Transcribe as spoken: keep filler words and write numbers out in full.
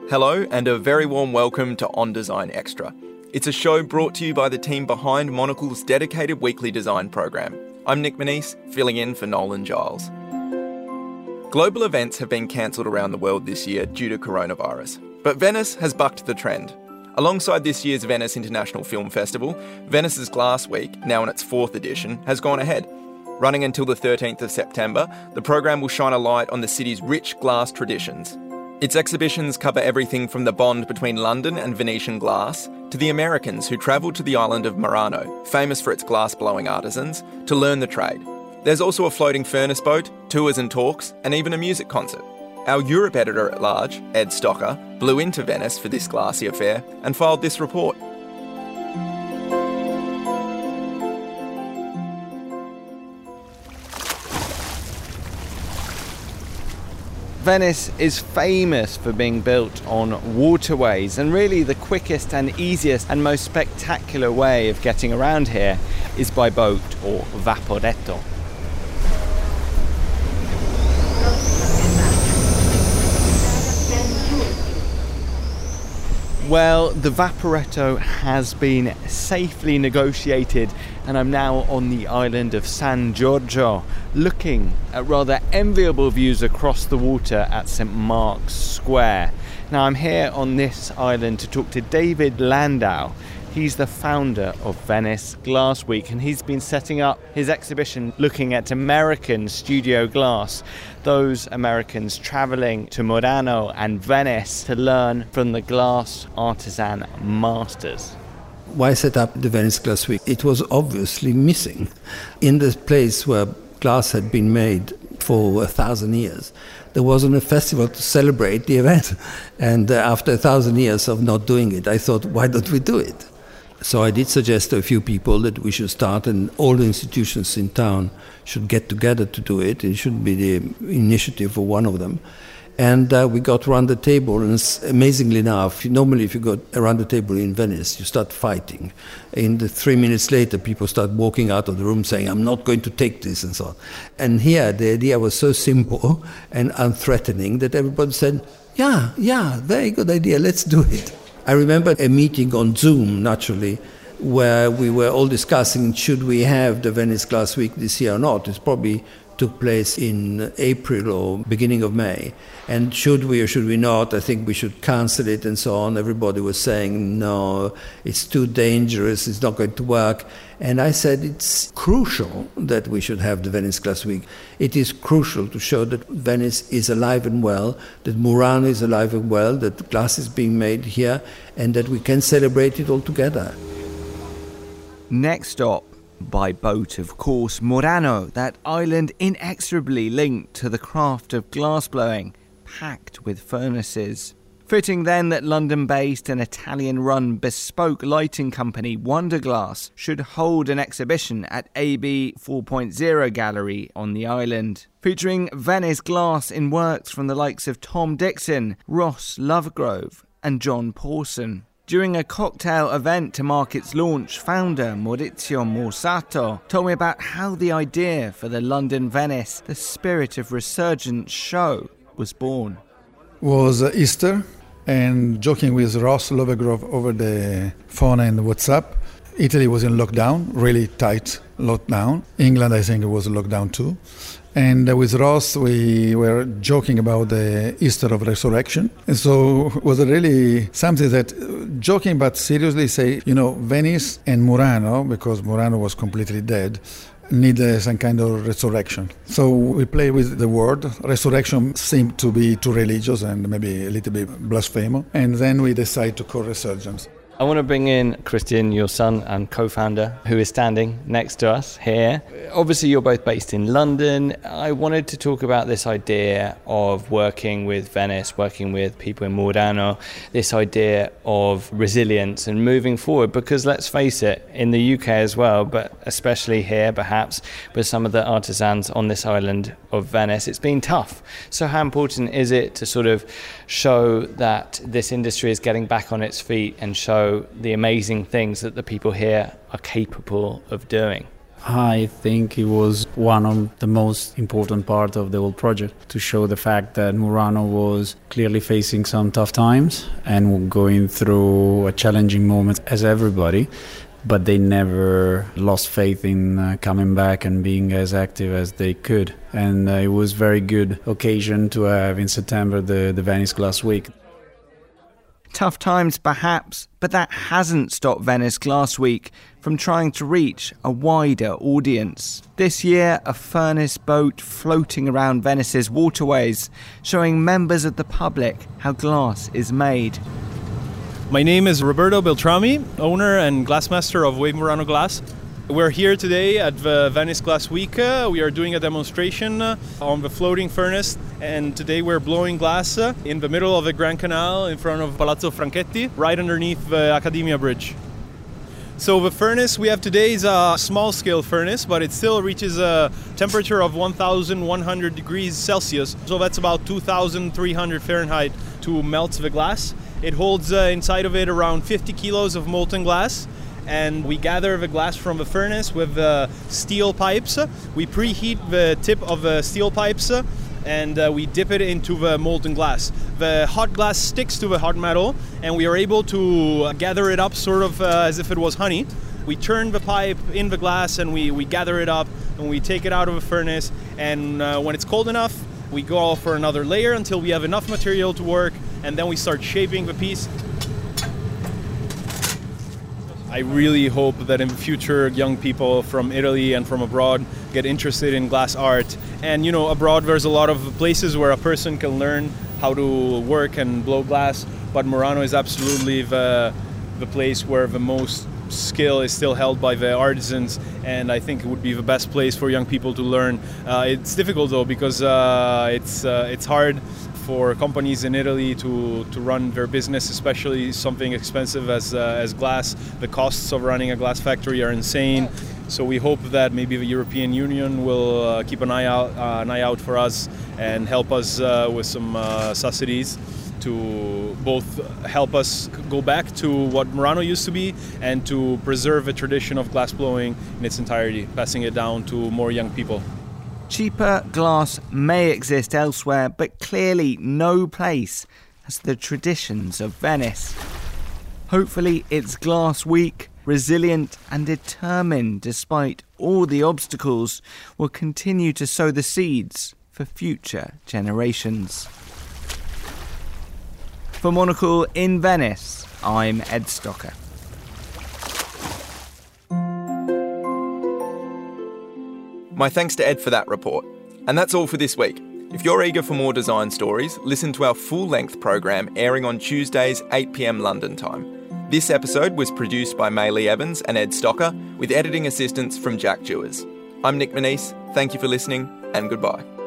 Hello and a very warm welcome to On Design Extra. It's a show brought to you by the team behind Monocle's dedicated weekly design program. I'm Nick Manise, filling in for Nolan Giles. Global events have been cancelled around the world this year due to coronavirus, but Venice has bucked the trend. Alongside this year's Venice International Film Festival, Venice's Glass Week, now in its fourth edition, has gone ahead. Running until the thirteenth of September, the program will shine a light on the city's rich glass traditions. Its exhibitions cover everything from the bond between London and Venetian glass to the Americans who travelled to the island of Murano, famous for its glass-blowing artisans, to learn the trade. There's also a floating furnace boat, tours and talks, and even a music concert. Our Europe editor-at-large, Ed Stocker, blew into Venice for this glassy affair and filed this report. Venice is famous for being built on waterways, and really the quickest and easiest and most spectacular way of getting around here is by boat or vaporetto. Well, the Vaporetto has been safely negotiated, and I'm now on the island of San Giorgio, looking at rather enviable views across the water at Saint Mark's Square. Now I'm here on this island to talk to David Landau. He's the founder of Venice Glass Week, and he's been setting up his exhibition looking at American studio glass. Those Americans travelling to Murano and Venice to learn from the glass artisan masters. Why set up the Venice Glass Week? It was obviously missing. In the place where glass had been made for a thousand years, there wasn't a festival to celebrate the event. And uh, after a thousand years of not doing it, I thought, why don't we do it? So I did suggest to a few people that we should start, and all the institutions in town should get together to do it. It should be the initiative of one of them. And uh, we got around the table, and amazingly enough, normally if you go around the table in Venice, you start fighting. And the three minutes later, people start walking out of the room saying, I'm not going to take this, and so on. And here, the idea was so simple and unthreatening that everybody said, yeah, yeah, very good idea, let's do it. I remember a meeting on Zoom, naturally, where we were all discussing, should we have the Venice Glass Week this year or not? It probably took place in April or beginning of May. And should we or should we not? I think we should cancel it and so on. Everybody was saying, no, it's too dangerous, it's not going to work. And I said, it's crucial that we should have the Venice Glass Week. It is crucial to show that Venice is alive and well, that Murano is alive and well, that glass is being made here, and that we can celebrate it all together. Next stop, by boat, of course, Murano, that island inexorably linked to the craft of glassblowing, packed with furnaces. Fitting then that London-based and Italian-run bespoke lighting company Wonderglass should hold an exhibition at A B four point oh Gallery on the island, featuring Venice glass in works from the likes of Tom Dixon, Ross Lovegrove and John Pawson. During a cocktail event to mark its launch, founder Maurizio Morsato told me about how the idea for the London Venice, the Spirit of Resurgence show, was born. It was Easter, and joking with Ross Lovegrove over the phone and WhatsApp, Italy was in lockdown, really tight lockdown. England, I think, it was lockdown too. And with Ross, we were joking about the Easter of Resurrection. And so it was really something that, joking but seriously, say, you know, Venice and Murano, because Murano was completely dead, need uh, some kind of resurrection. So we play with the word. Resurrection seemed to be too religious and maybe a little bit blasphemous. And then we decide to call resurgence. I want to bring in Christian, your son and co-founder, who is standing next to us here. Obviously, you're both based in London. I wanted to talk about this idea of working with Venice, working with people in Murano, this idea of resilience and moving forward, because let's face it, in the U K as well, but especially here perhaps, with some of the artisans on this island of Venice, it's been tough. So how important is it to sort of show that this industry is getting back on its feet and show the amazing things that the people here are capable of doing? I think it was one of the most important part of the whole project, to show the fact that Murano was clearly facing some tough times and going through a challenging moment as everybody, but they never lost faith in uh, coming back and being as active as they could. And uh, it was a very good occasion to have in September the, the Venice Glass Week. Tough times perhaps, but that hasn't stopped Venice Glass Week from trying to reach a wider audience. This year, a furnace boat floating around Venice's waterways, showing members of the public how glass is made. My name is Roberto Beltrami, owner and glassmaster of Wave Murano Glass. We're here today at the Venice Glass Week. Uh, we are doing a demonstration uh, on the floating furnace, and today we're blowing glass uh, in the middle of the Grand Canal in front of Palazzo Franchetti, right underneath the Accademia Bridge. So the furnace we have today is a small-scale furnace, but it still reaches a temperature of one thousand one hundred degrees Celsius. So that's about two thousand three hundred Fahrenheit to melt the glass. It holds uh, inside of it around fifty kilos of molten glass. And we gather the glass from the furnace with uh, steel pipes. We preheat the tip of the steel pipes and uh, we dip it into the molten glass. The hot glass sticks to the hot metal, and we are able to gather it up sort of uh, as if it was honey. We turn the pipe in the glass and we, we gather it up and we take it out of the furnace, and uh, when it's cold enough, we go for another layer until we have enough material to work, and then we start shaping the piece. I really hope that in the future young people from Italy and from abroad get interested in glass art. And you know, abroad there's a lot of places where a person can learn how to work and blow glass, but Murano is absolutely the, the place where the most skill is still held by the artisans, and I think it would be the best place for young people to learn. Uh, it's difficult though, because uh, it's, uh, it's hard for companies in Italy to, to run their business, especially something expensive as uh, as glass. The costs of running a glass factory are insane. So we hope that maybe the European Union will uh, keep an eye out uh, an eye out for us and help us uh, with some uh, subsidies to both help us go back to what Murano used to be and to preserve a tradition of glass blowing in its entirety, passing it down to more young people. Cheaper glass may exist elsewhere, but clearly no place has the traditions of Venice. Hopefully it's Glass Week, resilient and determined despite all the obstacles, will continue to sow the seeds for future generations. For Monocle in Venice, I'm Ed Stocker. My thanks to Ed for that report. And that's all for this week. If you're eager for more design stories, listen to our full-length program airing on Tuesdays, eight p.m. London time. This episode was produced by Maylee Evans and Ed Stocker, with editing assistance from Jack Dewars. I'm Nick Manise. Thank you for listening, and goodbye.